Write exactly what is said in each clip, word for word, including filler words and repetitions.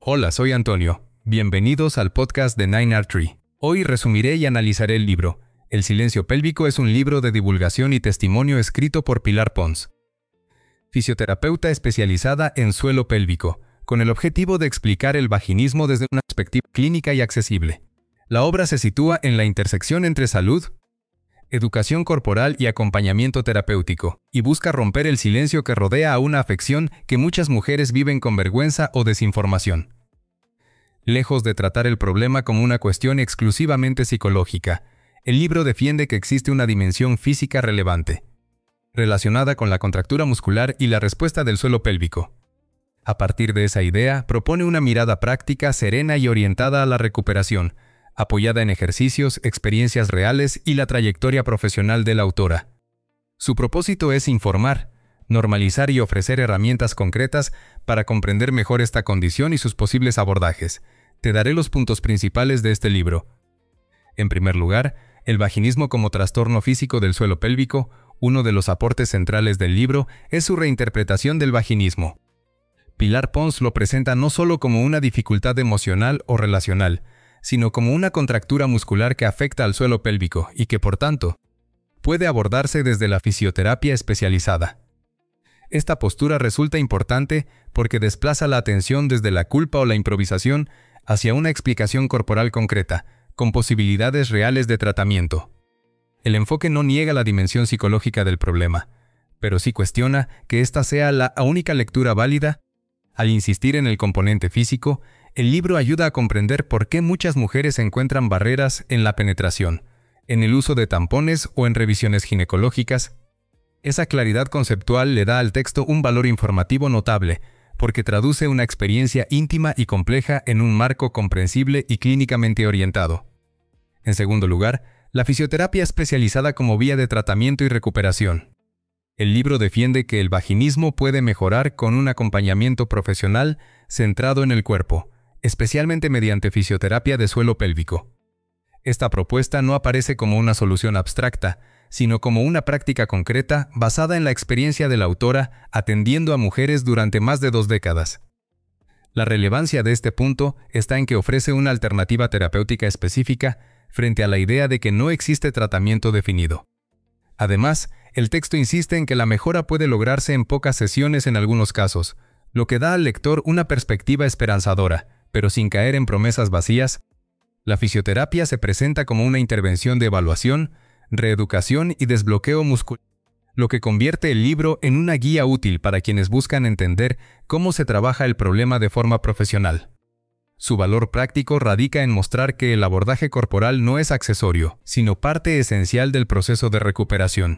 Hola, soy Antonio. Bienvenidos al podcast de Nine Art Tree. Hoy resumiré y analizaré el libro. El silencio pélvico es un libro de divulgación y testimonio escrito por Pilar Pons, fisioterapeuta especializada en suelo pélvico, con el objetivo de explicar el vaginismo desde una perspectiva clínica y accesible. La obra se sitúa en la intersección entre salud, educación corporal y acompañamiento terapéutico, y busca romper el silencio que rodea a una afección que muchas mujeres viven con vergüenza o desinformación. Lejos de tratar el problema como una cuestión exclusivamente psicológica, el libro defiende que existe una dimensión física relevante, relacionada con la contractura muscular y la respuesta del suelo pélvico. A partir de esa idea, propone una mirada práctica, serena y orientada a la recuperación, apoyada en ejercicios, experiencias reales y la trayectoria profesional de la autora. Su propósito es informar, normalizar y ofrecer herramientas concretas para comprender mejor esta condición y sus posibles abordajes. Te daré los puntos principales de este libro. En primer lugar, el vaginismo como trastorno físico del suelo pélvico. Uno de los aportes centrales del libro es su reinterpretación del vaginismo. Pilar Pons lo presenta no solo como una dificultad emocional o relacional, sino como una contractura muscular que afecta al suelo pélvico y que, por tanto, puede abordarse desde la fisioterapia especializada. Esta postura resulta importante porque desplaza la atención desde la culpa o la improvisación hacia una explicación corporal concreta, con posibilidades reales de tratamiento. El enfoque no niega la dimensión psicológica del problema, pero sí cuestiona que esta sea la única lectura válida. Al insistir en el componente físico, el libro ayuda a comprender por qué muchas mujeres encuentran barreras en la penetración, en el uso de tampones o en revisiones ginecológicas. Esa claridad conceptual le da al texto un valor informativo notable, porque traduce una experiencia íntima y compleja en un marco comprensible y clínicamente orientado. En segundo lugar, la fisioterapia especializada como vía de tratamiento y recuperación. El libro defiende que el vaginismo puede mejorar con un acompañamiento profesional centrado en el cuerpo, especialmente mediante fisioterapia de suelo pélvico. Esta propuesta no aparece como una solución abstracta, sino como una práctica concreta basada en la experiencia de la autora atendiendo a mujeres durante más de dos décadas. La relevancia de este punto está en que ofrece una alternativa terapéutica específica frente a la idea de que no existe tratamiento definido. Además, el texto insiste en que la mejora puede lograrse en pocas sesiones en algunos casos, lo que da al lector una perspectiva esperanzadora, pero sin caer en promesas vacías. La fisioterapia se presenta como una intervención de evaluación, reeducación y desbloqueo muscular, lo que convierte el libro en una guía útil para quienes buscan entender cómo se trabaja el problema de forma profesional. Su valor práctico radica en mostrar que el abordaje corporal no es accesorio, sino parte esencial del proceso de recuperación.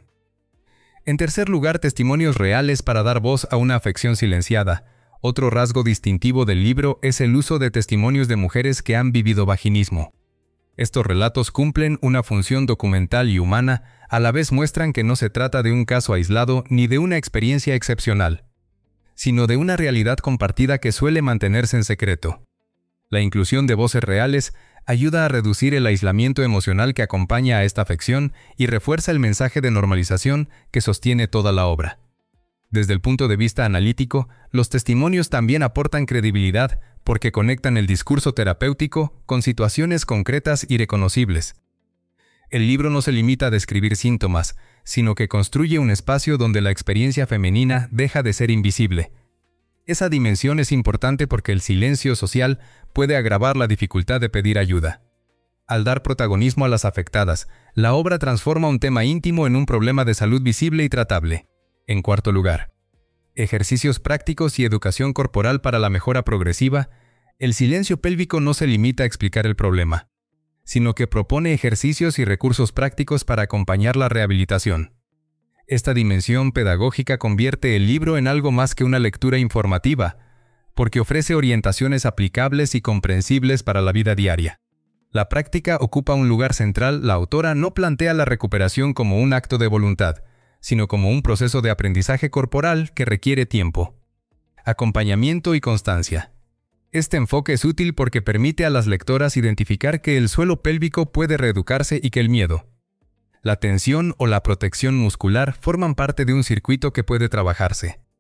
En tercer lugar, testimonios reales para dar voz a una afección silenciada. Otro rasgo distintivo del libro es el uso de testimonios de mujeres que han vivido vaginismo. Estos relatos cumplen una función documental y humana, a la vez muestran que no se trata de un caso aislado ni de una experiencia excepcional, sino de una realidad compartida que suele mantenerse en secreto. La inclusión de voces reales ayuda a reducir el aislamiento emocional que acompaña a esta afección y refuerza el mensaje de normalización que sostiene toda la obra. Desde el punto de vista analítico, los testimonios también aportan credibilidad porque conectan el discurso terapéutico con situaciones concretas y reconocibles. El libro no se limita a describir síntomas, sino que construye un espacio donde la experiencia femenina deja de ser invisible. Esa dimensión es importante porque el silencio social puede agravar la dificultad de pedir ayuda. Al dar protagonismo a las afectadas, la obra transforma un tema íntimo en un problema de salud visible y tratable. En cuarto lugar, ejercicios prácticos y educación corporal para la mejora progresiva. El silencio pélvico no se limita a explicar el problema, sino que propone ejercicios y recursos prácticos para acompañar la rehabilitación. Esta dimensión pedagógica convierte el libro en algo más que una lectura informativa, porque ofrece orientaciones aplicables y comprensibles para la vida diaria. La práctica ocupa un lugar central. La autora no plantea la recuperación como un acto de voluntad, sino como un proceso de aprendizaje corporal que requiere tiempo, acompañamiento y constancia. Este enfoque es útil porque permite a las lectoras identificar que el suelo pélvico puede reeducarse y que el miedo, la tensión o la protección muscular forman parte de un circuito que puede trabajarse.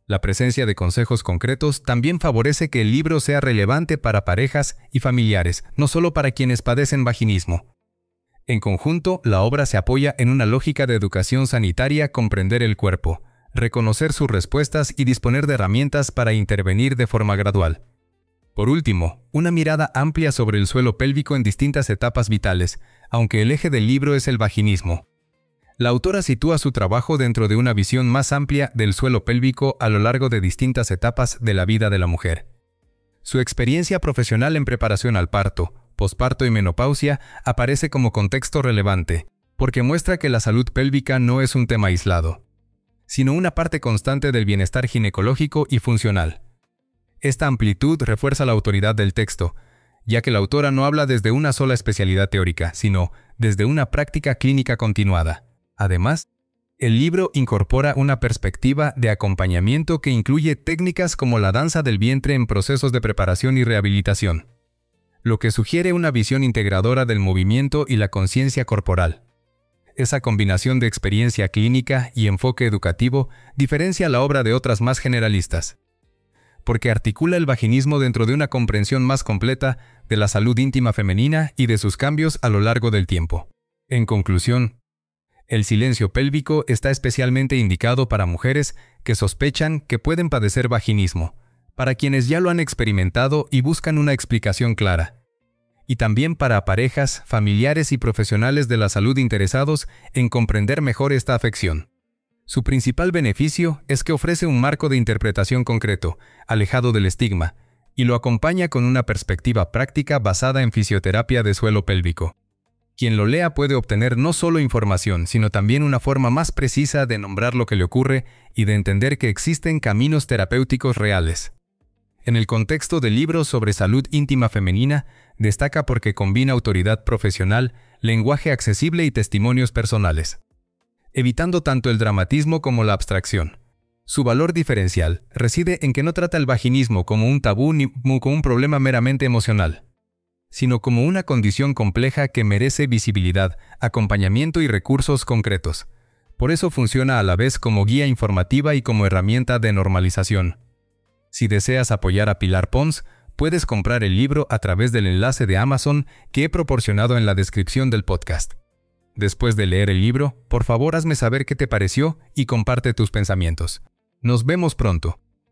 La presencia de consejos concretos también favorece que el libro sea relevante para parejas y familiares, no solo para quienes padecen vaginismo. En conjunto, la obra se apoya en una lógica de educación sanitaria: comprender el cuerpo, reconocer sus respuestas y disponer de herramientas para intervenir de forma gradual. Por último, una mirada amplia sobre el suelo pélvico en distintas etapas vitales, aunque el eje del libro es el vaginismo. La autora sitúa su trabajo dentro de una visión más amplia del suelo pélvico a lo largo de distintas etapas de la vida de la mujer. Su experiencia profesional en preparación al parto, posparto y menopausia aparece como contexto relevante, porque muestra que la salud pélvica no es un tema aislado, sino una parte constante del bienestar ginecológico y funcional. Esta amplitud refuerza la autoridad del texto, ya que la autora no habla desde una sola especialidad teórica, sino desde una práctica clínica continuada. Además, el libro incorpora una perspectiva de acompañamiento que incluye técnicas como la danza del vientre en procesos de preparación y rehabilitación, lo que sugiere una visión integradora del movimiento y la conciencia corporal. Esa combinación de experiencia clínica y enfoque educativo diferencia la obra de otras más generalistas, porque articula el vaginismo dentro de una comprensión más completa de la salud íntima femenina y de sus cambios a lo largo del tiempo. En conclusión, el silencio pélvico está especialmente indicado para mujeres que sospechan que pueden padecer vaginismo, para quienes ya lo han experimentado y buscan una explicación clara, y también para parejas, familiares y profesionales de la salud interesados en comprender mejor esta afección. Su principal beneficio es que ofrece un marco de interpretación concreto, alejado del estigma, y lo acompaña con una perspectiva práctica basada en fisioterapia de suelo pélvico. Quien lo lea puede obtener no solo información, sino también una forma más precisa de nombrar lo que le ocurre y de entender que existen caminos terapéuticos reales. En el contexto del libro sobre salud íntima femenina, destaca porque combina autoridad profesional, lenguaje accesible y testimonios personales, evitando tanto el dramatismo como la abstracción. Su valor diferencial reside en que no trata el vaginismo como un tabú ni como un problema meramente emocional, sino como una condición compleja que merece visibilidad, acompañamiento y recursos concretos. Por eso funciona a la vez como guía informativa y como herramienta de normalización. Si deseas apoyar a Pilar Pons, puedes comprar el libro a través del enlace de Amazon que he proporcionado en la descripción del podcast. Después de leer el libro, por favor hazme saber qué te pareció y comparte tus pensamientos. Nos vemos pronto.